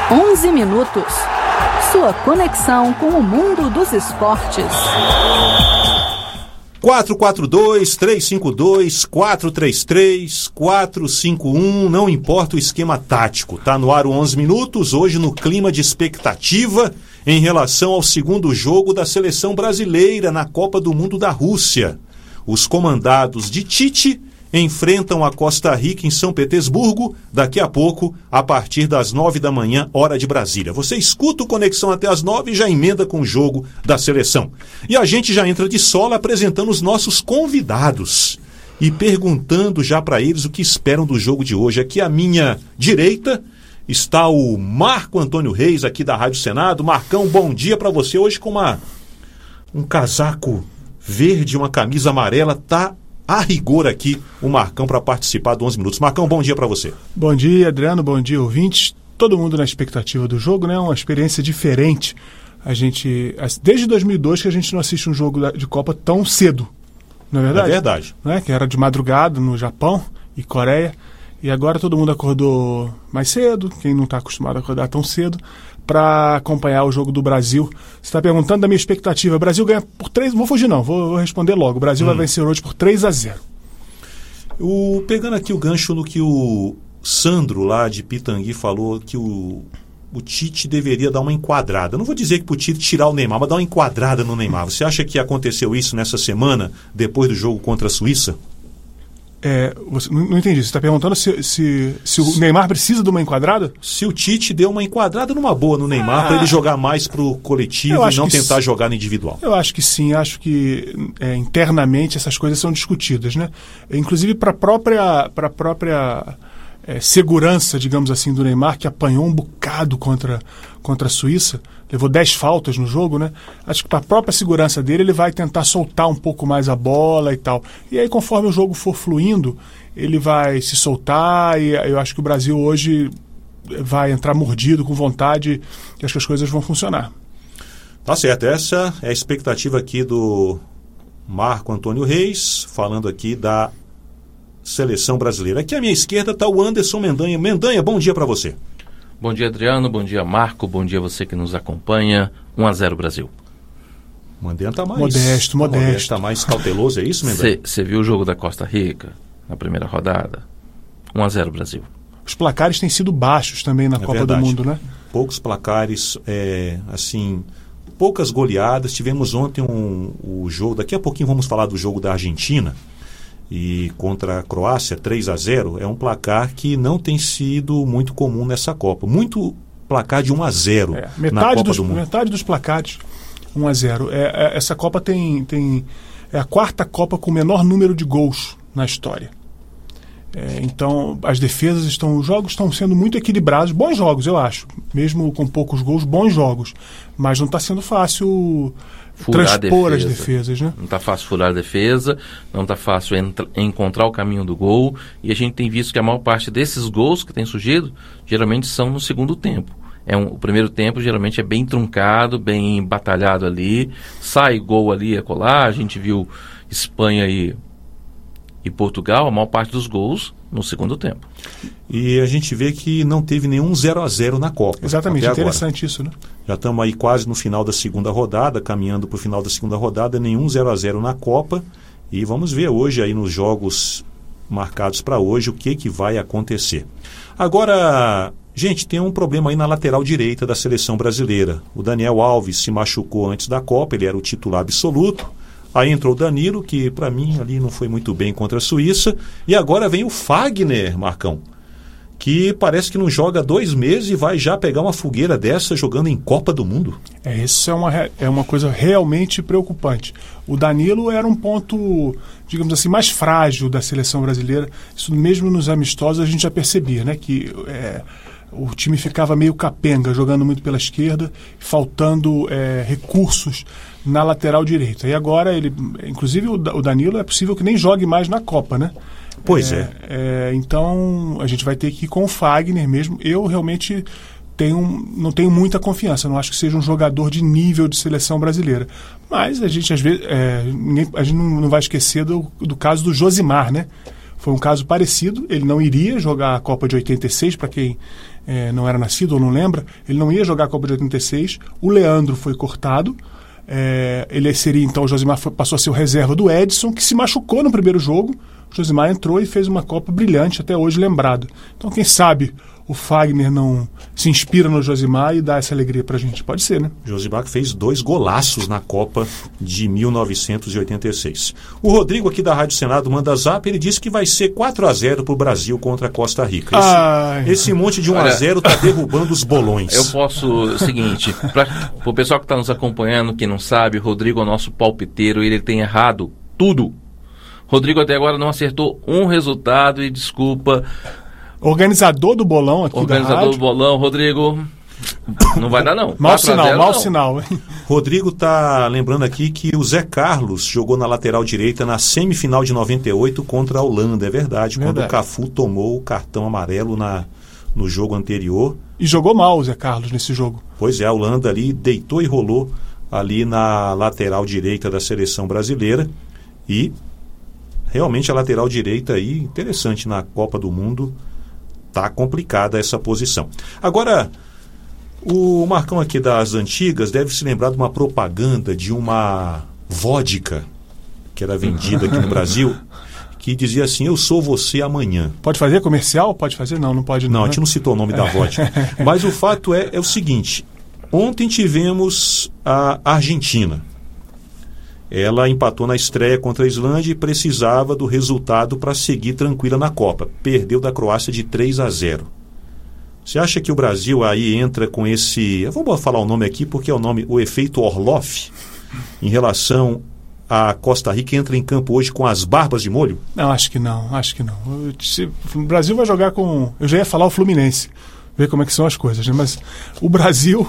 11 minutos. Sua conexão com o mundo dos esportes. 442-352-433-451, não importa o esquema tático. Tá no ar o 11 minutos, hoje no clima de expectativa em relação ao segundo jogo da seleção brasileira na Copa do Mundo da Rússia. Os comandados de Tite enfrentam a Costa Rica em São Petersburgo, daqui a pouco, a partir das 9 da manhã, hora de Brasília. Você escuta o Conexão até as 9 e já emenda com o jogo da seleção. E a gente já entra de sola apresentando os nossos convidados e perguntando já para eles o que esperam do jogo de hoje. Aqui à minha direita está o Marco Antônio Reis, aqui da Rádio Senado. Marcão, bom dia para você. Hoje com um casaco verde, uma camisa amarela, tá a rigor aqui o Marcão para participar do 11 minutos. Marcão, bom dia para você. Bom dia, Adriano, bom dia, ouvintes. Todo mundo na expectativa do jogo, né? Uma experiência diferente. Desde 2002 que a gente não assiste um jogo de Copa tão cedo, não é verdade? É verdade. Né? Que era de madrugada no Japão e Coreia. E agora todo mundo acordou mais cedo, quem não está acostumado a acordar tão cedo, para acompanhar o jogo do Brasil. Você está perguntando da minha expectativa. O Brasil ganha por 3... Não vou fugir não, vou responder logo. O Brasil vai vencer hoje por 3-0. Pegando aqui o gancho no que o Sandro lá de Pitangui falou, que o Tite deveria dar uma enquadrada. Não vou dizer que para o Tite tirar o Neymar, mas dar uma enquadrada no Neymar. Você acha que aconteceu isso nessa semana, depois do jogo contra a Suíça? Não entendi. Você está perguntando se o Neymar precisa de uma enquadrada? Se o Tite deu uma enquadrada numa boa no Neymar para ele jogar mais pro coletivo e não tentar jogar no individual. Eu acho que sim. Acho que internamente essas coisas são discutidas, né? Inclusive para a própria segurança, digamos assim, do Neymar, que apanhou um bocado contra a Suíça, levou 10 faltas no jogo, né? Acho que para a própria segurança dele, ele vai tentar soltar um pouco mais a bola e tal. E aí, conforme o jogo for fluindo, ele vai se soltar e eu acho que o Brasil hoje vai entrar mordido, com vontade, e acho que as coisas vão funcionar. Tá certo. Essa é a expectativa aqui do Marco Antônio Reis, falando aqui da seleção brasileira. Aqui à minha esquerda está o Anderson Mendanha. Mendanha, bom dia para você. Bom dia, Adriano. Bom dia, Marco. Bom dia você que nos acompanha. 1-0 Brasil. Mendanha está mais... Modesto. Está mais cauteloso, é isso, Mendanha? Você viu o jogo da Costa Rica na primeira rodada? 1-0 Brasil. Os placares têm sido baixos também na Copa do Mundo, né? Poucos placares, poucas goleadas. Tivemos ontem o jogo... Daqui a pouquinho vamos falar do jogo da Argentina. E contra a Croácia, 3-0, é um placar que não tem sido muito comum nessa Copa. Muito placar de 1-0 na Copa do Mundo. Metade dos placares, 1-0. Essa Copa é a quarta Copa com o menor número de gols na história. Então, as defesas os jogos estão sendo muito equilibrados. Bons jogos, eu acho. Mesmo com poucos gols, bons jogos. Mas não está sendo fácil transpor as defesas, né? Não está fácil furar a defesa, não está fácil encontrar o caminho do gol, e a gente tem visto que a maior parte desses gols que tem surgido, geralmente são no segundo tempo. O primeiro tempo geralmente é bem truncado, bem batalhado ali, sai gol ali e acolá. A gente viu Espanha e Portugal, a maior parte dos gols no segundo tempo. E a gente vê que não teve nenhum 0-0 na Copa. Exatamente, interessante isso, né? Já estamos aí quase no final da segunda rodada, caminhando para o final da segunda rodada, nenhum 0-0 na Copa. E vamos ver hoje aí nos jogos marcados para hoje o que vai acontecer. Agora, gente, tem um problema aí na lateral direita da seleção brasileira. O Daniel Alves se machucou antes da Copa, ele era o titular absoluto. Aí entrou o Danilo, que para mim ali não foi muito bem contra a Suíça. E agora vem o Fagner, Marcão, que parece que não joga 2 meses e vai já pegar uma fogueira dessa jogando em Copa do Mundo. Isso é uma coisa realmente preocupante. O Danilo era um ponto, digamos assim, mais frágil da seleção brasileira. Isso mesmo nos amistosos a gente já percebia, né? Que o time ficava meio capenga, jogando muito pela esquerda, faltando recursos na lateral direita. E agora, inclusive o Danilo, é possível que nem jogue mais na Copa, né? Pois é. Então, a gente vai ter que ir com o Fagner mesmo. Eu realmente não tenho muita confiança. Não acho que seja um jogador de nível de seleção brasileira. Mas a gente, às vezes, a gente não vai esquecer do caso do Josimar, né? foi um caso parecido. Ele não iria jogar a Copa de 86, para quem não era nascido ou não lembra, ele não ia jogar a Copa de 86. O Leandro foi cortado. Ele seria, então, o Josimar passou a ser o reserva do Edson, que se machucou no primeiro jogo. O Josimar entrou e fez uma Copa brilhante, até hoje lembrado. Então, quem sabe o Fagner não se inspira no Josimar e dá essa alegria pra gente. Pode ser, né? Josimar que fez 2 golaços na Copa de 1986. O Rodrigo aqui da Rádio Senado manda zap, ele disse que vai ser 4-0 pro Brasil contra a Costa Rica. Esse monte de 1-0 tá derrubando os bolões. Eu posso, o seguinte, pro pessoal que tá nos acompanhando, que não sabe, o Rodrigo é o nosso palpiteiro, ele tem errado tudo. Rodrigo até agora não acertou um resultado e desculpa... Organizador do bolão aqui da rádio. Organizador do bolão, Rodrigo, não vai dar não. Mau sinal. Rodrigo tá lembrando aqui que o Zé Carlos jogou na lateral direita na semifinal de 98 contra a Holanda, é verdade. Quando o Cafu tomou o cartão amarelo no jogo anterior. E jogou mal o Zé Carlos nesse jogo. Pois é, a Holanda ali deitou e rolou ali na lateral direita da seleção brasileira e realmente a lateral direita aí, interessante na Copa do Mundo. Tá complicada essa posição. Agora, o Marcão aqui das antigas deve se lembrar de uma propaganda de uma vodka que era vendida aqui no Brasil, que dizia assim: eu sou você amanhã. Pode fazer comercial? Pode fazer? Não pode não. Não, a gente não citou o nome da vodka. Mas o fato é o seguinte: ontem tivemos a Argentina. Ela empatou na estreia contra a Islândia e precisava do resultado para seguir tranquila na Copa. Perdeu da Croácia de 3-0. Você acha que o Brasil aí entra com esse... Eu vou falar o nome aqui porque é o efeito Orloff, em relação a Costa Rica, entra em campo hoje com as barbas de molho? Não, acho que não. O Brasil vai jogar com... Eu já ia falar o Fluminense. Ver como é que são as coisas, né? Mas o Brasil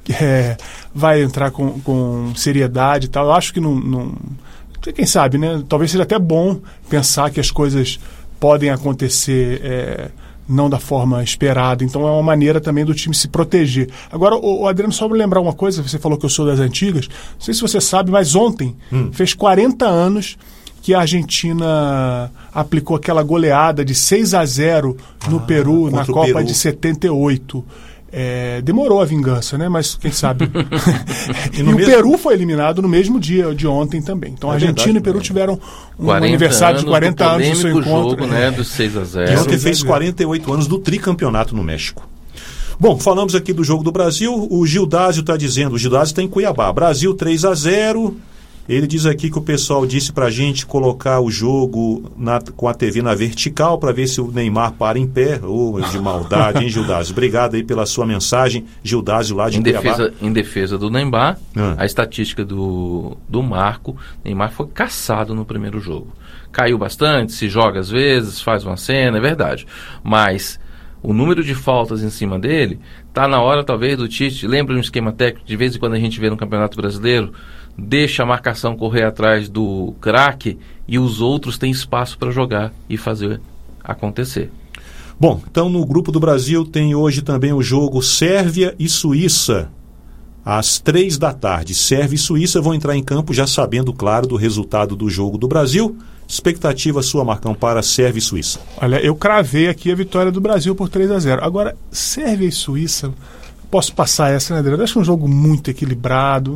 vai entrar com seriedade e tal. Eu acho que não... Quem sabe, né? Talvez seja até bom pensar que as coisas podem acontecer não da forma esperada. Então é uma maneira também do time se proteger. Agora, o Adriano, só para lembrar uma coisa, você falou que eu sou das antigas. Não sei se você sabe, mas ontem fez 40 anos que a Argentina aplicou aquela goleada de 6-0 no Peru, na Copa de 78. Demorou a vingança, né? Mas quem sabe. E o Peru foi eliminado no mesmo dia de ontem também. Então a Argentina e o Peru tiveram um aniversário de 40 anos do seu encontro. Jogo, né, dos 6-0. E ontem fez 48 anos do tricampeonato no México. Bom, falamos aqui do jogo do Brasil. O Gildásio está dizendo, o Gildásio está em Cuiabá. Brasil 3-0. Ele diz aqui que o pessoal disse pra gente colocar o jogo com a TV na vertical para ver se o Neymar para em pé. De maldade, hein, Gildásio? Obrigado aí pela sua mensagem, Gildásio lá de Cuiabá. Em defesa do Neymar, a estatística do Marco, Neymar foi caçado no primeiro jogo. Caiu bastante, se joga às vezes, faz uma cena, é verdade. Mas o número de faltas em cima dele, tá na hora talvez do Tite, lembra um esquema técnico, de vez em quando a gente vê no Campeonato Brasileiro, deixa a marcação correr atrás do craque e os outros têm espaço para jogar e fazer acontecer. Bom, então no grupo do Brasil tem hoje também o jogo Sérvia e Suíça, às 3 da tarde. Sérvia e Suíça vão entrar em campo já sabendo, claro, do resultado do jogo do Brasil. Expectativa sua, Marcão, para Sérvia e Suíça? Olha, eu cravei aqui a vitória do Brasil por 3-0. Agora, Sérvia e Suíça... Posso passar essa, né, Adriano? Acho que é um jogo muito equilibrado.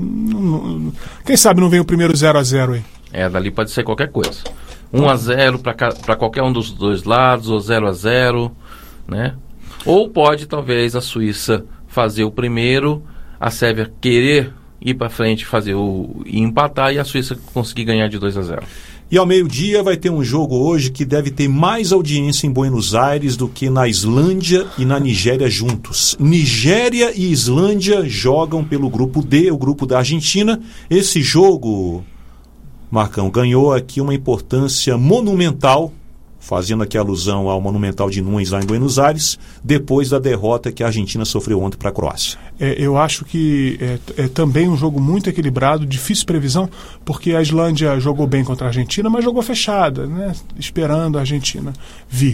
Quem sabe não vem o primeiro 0-0 aí? Dali pode ser qualquer coisa. 1-0 para qualquer um dos dois lados, ou 0-0, né? Ou pode, talvez, a Suíça fazer o primeiro, a Sérvia querer ir para frente, e empatar, e a Suíça conseguir ganhar de 2-0. E ao meio-dia vai ter um jogo hoje que deve ter mais audiência em Buenos Aires do que na Islândia e na Nigéria juntos. Nigéria e Islândia jogam pelo grupo D, o grupo da Argentina. Esse jogo, Marcão, ganhou aqui uma importância monumental, fazendo aqui alusão ao Monumental de Nunes lá em Buenos Aires, depois da derrota que a Argentina sofreu ontem para a Croácia. Eu acho que é também um jogo muito equilibrado, difícil previsão, porque a Islândia jogou bem contra a Argentina, mas jogou fechada, né? Esperando a Argentina vir.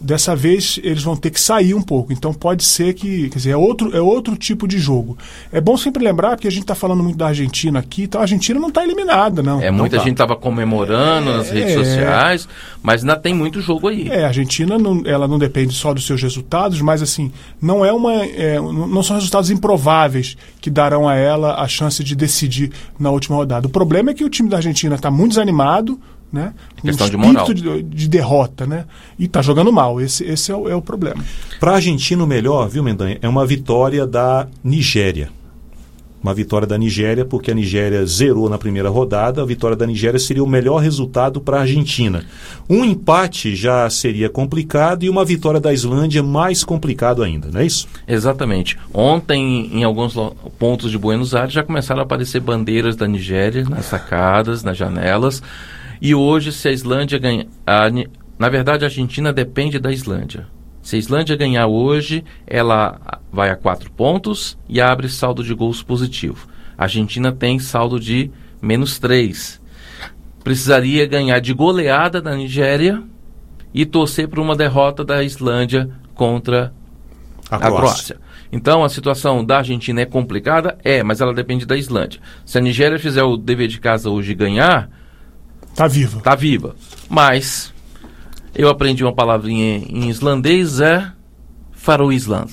Dessa vez eles vão ter que sair um pouco, então pode ser que, quer dizer, é outro tipo de jogo. É bom sempre lembrar, porque a gente está falando muito da Argentina aqui, então a Argentina não está eliminada, não. Muita gente estava comemorando nas redes sociais, mas ainda tem muito jogo aí. A Argentina ela não depende só dos seus resultados, mas assim, não são resultados improváveis que darão a ela a chance de decidir na última rodada. O problema é que o time da Argentina está muito desanimado, né? Questão de moral. De derrota, né? E está jogando mal. Esse é o problema. Para a Argentina, o melhor, viu, Mendanha, é uma vitória da Nigéria. Uma vitória da Nigéria, porque a Nigéria zerou na primeira rodada. A vitória da Nigéria seria o melhor resultado para a Argentina. Um empate já seria complicado e uma vitória da Islândia mais complicado ainda, não é isso? Exatamente. Ontem, em alguns pontos de Buenos Aires, já começaram a aparecer bandeiras da Nigéria nas sacadas, nas janelas. E hoje, se a Islândia ganhar... Na verdade, a Argentina depende da Islândia. Se a Islândia ganhar hoje, ela vai a 4 pontos e abre saldo de gols positivo. A Argentina tem saldo de -3. Precisaria ganhar de goleada da Nigéria e torcer por uma derrota da Islândia contra a Croácia. Então, a situação da Argentina é complicada? mas ela depende da Islândia. Se a Nigéria fizer o dever de casa hoje e ganhar... Tá viva. Tá viva. Mas eu aprendi uma palavrinha em islandês, Faroísland.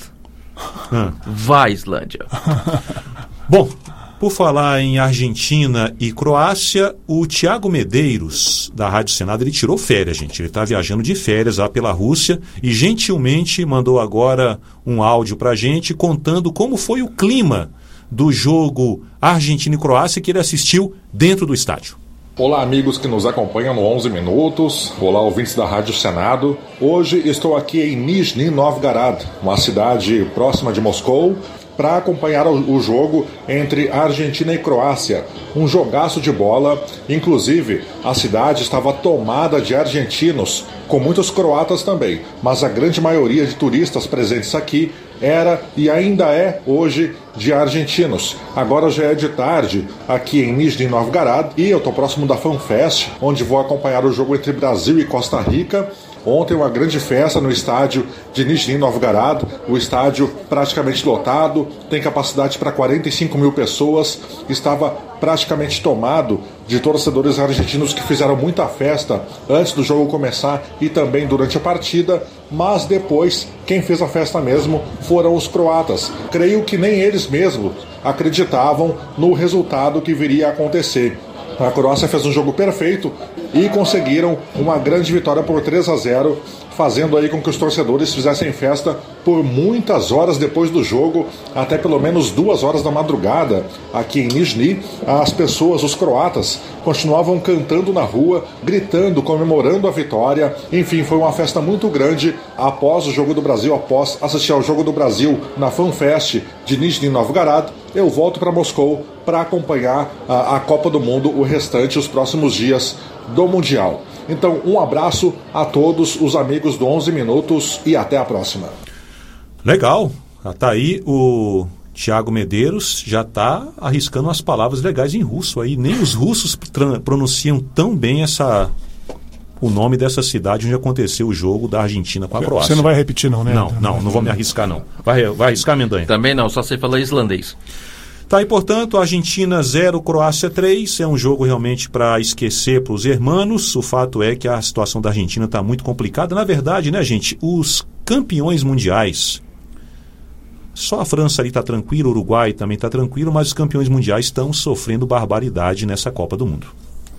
Vai, Islândia. Bom, por falar em Argentina e Croácia, o Thiago Medeiros, da Rádio Senado, ele tirou férias, gente. Ele está viajando de férias lá pela Rússia e gentilmente mandou agora um áudio pra gente contando como foi o clima do jogo Argentina e Croácia que ele assistiu dentro do estádio. Olá, amigos que nos acompanham no 11 Minutos. Olá, ouvintes da Rádio Senado. Hoje estou aqui em Nizhny Novgorod, uma cidade próxima de Moscou, para acompanhar o jogo entre Argentina e Croácia. Um jogaço de bola. Inclusive, a cidade estava tomada de argentinos, com muitos croatas também. Mas a grande maioria de turistas presentes aqui era e ainda é hoje de argentinos. Agora já é de tarde aqui em Nizhny Novgorod e eu estou próximo da FanFest, onde vou acompanhar o jogo entre Brasil e Costa Rica. Ontem uma grande festa no estádio de Nizhny Novgorod, o estádio praticamente lotado, tem capacidade para 45 mil pessoas, estava praticamente tomado de torcedores argentinos que fizeram muita festa antes do jogo começar e também durante a partida, mas depois quem fez a festa mesmo foram os croatas. Creio que nem eles mesmos acreditavam no resultado que viria a acontecer. A Croácia fez um jogo perfeito e conseguiram uma grande vitória por 3-0, fazendo aí com que os torcedores fizessem festa por muitas horas depois do jogo, até pelo menos 2 horas da madrugada. Aqui em Nizhny, as pessoas, os croatas, continuavam cantando na rua, gritando, comemorando a vitória. Enfim, foi uma festa muito grande após o jogo do Brasil, após assistir ao jogo do Brasil na FanFest de Nizhny Novgorod. Eu volto para Moscou para acompanhar a Copa do Mundo, o restante, os próximos dias do Mundial. Então, um abraço a todos os amigos do 11 Minutos e até a próxima. Legal. Tá aí o Thiago Medeiros, já está arriscando umas palavras legais em russo aí. Nem os russos pronunciam tão bem o nome dessa cidade onde aconteceu o jogo da Argentina com a Croácia. Você não vai repetir não, né? Não vou me arriscar não. Vai arriscar, Mendanha? Também não, só sei falar islandês. Tá, e portanto, Argentina 0, Croácia 3, é um jogo realmente para esquecer para os hermanos. O fato é que a situação da Argentina está muito complicada. Na verdade, né, gente, os campeões mundiais, só a França ali está tranquila, o Uruguai também está tranquilo, mas os campeões mundiais estão sofrendo barbaridade nessa Copa do Mundo.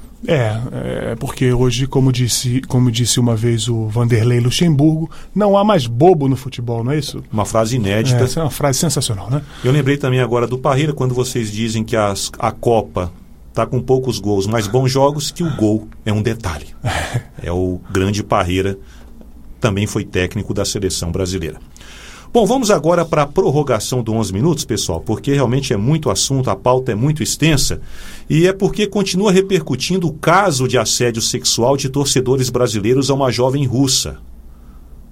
Porque hoje, como disse uma vez o Vanderlei Luxemburgo, não há mais bobo no futebol, não é isso? Uma frase inédita. Essa é uma frase sensacional, né? Eu lembrei também agora do Parreira, quando vocês dizem que a Copa está com poucos gols, mas bons jogos, que o gol é um detalhe. É o grande Parreira, também foi técnico da seleção brasileira. Bom, vamos agora para a prorrogação do 11 Minutos, pessoal, porque realmente é muito assunto, a pauta é muito extensa, e é porque continua repercutindo o caso de assédio sexual de torcedores brasileiros a uma jovem russa.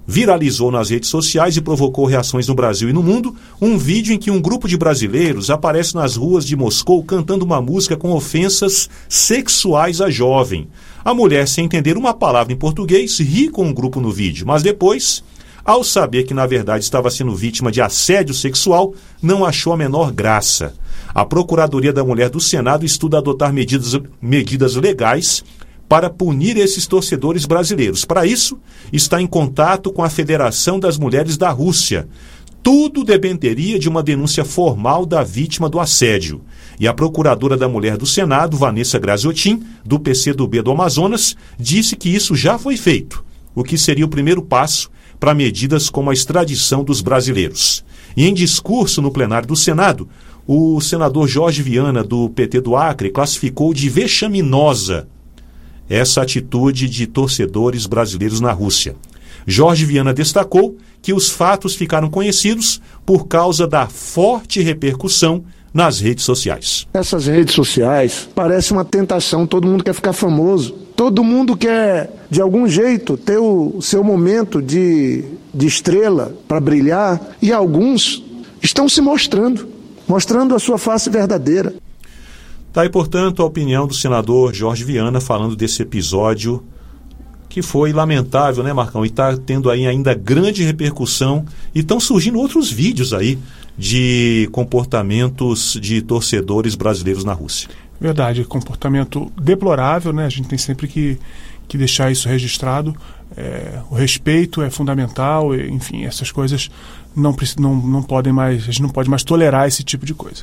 Viralizou nas redes sociais e provocou reações no Brasil e no mundo um vídeo em que um grupo de brasileiros aparece nas ruas de Moscou cantando uma música com ofensas sexuais à jovem. A mulher, sem entender uma palavra em português, ri com o grupo no vídeo, mas depois, ao saber que na verdade estava sendo vítima de assédio sexual, não achou a menor graça. A Procuradoria da Mulher do Senado estuda adotar medidas legais para punir esses torcedores brasileiros. Para isso, está em contato com a Federação das Mulheres da Rússia. Tudo dependeria de uma denúncia formal da vítima do assédio. E a Procuradora da Mulher do Senado, Vanessa Graziotin, do PCdoB do Amazonas, disse que isso já foi feito, o que seria o primeiro passo para medidas como a extradição dos brasileiros. E em discurso no plenário do Senado, o senador Jorge Viana, do PT do Acre, classificou de vexaminosa essa atitude de torcedores brasileiros na Rússia. Jorge Viana destacou que os fatos ficaram conhecidos por causa da forte repercussão nas redes sociais. Essas redes sociais parecem uma tentação, todo mundo quer ficar famoso, todo mundo quer, de algum jeito, ter o seu momento de estrela para brilhar, e alguns estão se mostrando a sua face verdadeira. Tá aí, portanto, a opinião do senador Jorge Viana falando desse episódio que foi lamentável, né, Marcão? E está tendo aí ainda grande repercussão e estão surgindo outros vídeos aí de comportamentos de torcedores brasileiros na Rússia. Verdade, comportamento deplorável, né? A gente tem sempre que deixar isso registrado. O respeito é fundamental, enfim, essas coisas não podem mais, a gente não pode mais tolerar esse tipo de coisa.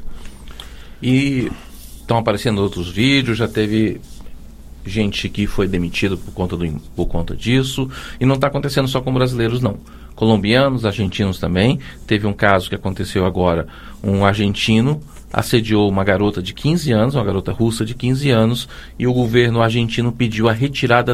E estão aparecendo outros vídeos, já teve gente que foi demitida por conta disso, e não está acontecendo só com brasileiros, não. Colombianos, argentinos também. Teve um caso que aconteceu agora, um argentino assediou uma garota de 15 anos, uma garota russa de 15 anos, e o governo argentino pediu a retirada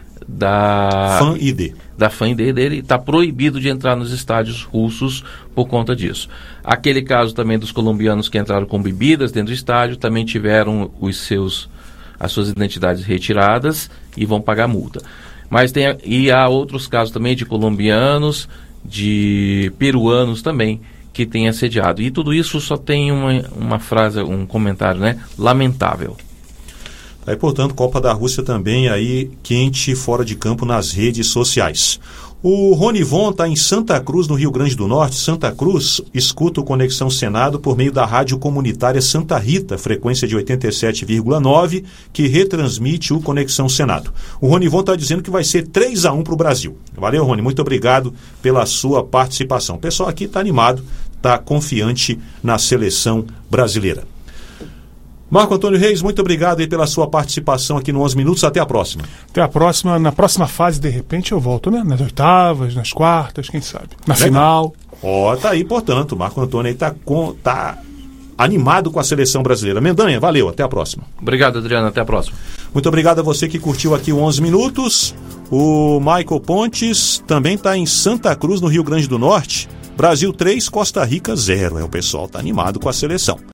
da Fan-ID dele, está proibido de entrar nos estádios russos por conta disso. Aquele caso também dos colombianos que entraram com bebidas dentro do estádio, também tiveram as suas identidades retiradas e vão pagar multa. Mas há outros casos também de colombianos, de peruanos também, que têm assediado. E tudo isso só tem uma frase, um comentário, né? Lamentável. Aí, portanto, Copa da Rússia também aí quente fora de campo nas redes sociais. O Ronivon está em Santa Cruz, no Rio Grande do Norte. Santa Cruz escuta o Conexão Senado por meio da rádio comunitária Santa Rita, frequência de 87,9, que retransmite o Conexão Senado. O Ronivon está dizendo que vai ser 3-1 para o Brasil. Valeu, Rony, muito obrigado pela sua participação. O pessoal aqui está animado, está confiante na seleção brasileira. Marco Antônio Reis, muito obrigado aí pela sua participação aqui no 11 Minutos. Até a próxima. Até a próxima. Na próxima fase, de repente, eu volto, né? Nas oitavas, nas quartas, quem sabe. Na final. Tá aí, portanto. Marco Antônio aí tá animado com a seleção brasileira. Mendanha, valeu. Até a próxima. Obrigado, Adriano. Até a próxima. Muito obrigado a você que curtiu aqui o 11 Minutos. O Michael Pontes também está em Santa Cruz, no Rio Grande do Norte. Brasil 3, Costa Rica 0. O pessoal tá animado com a seleção.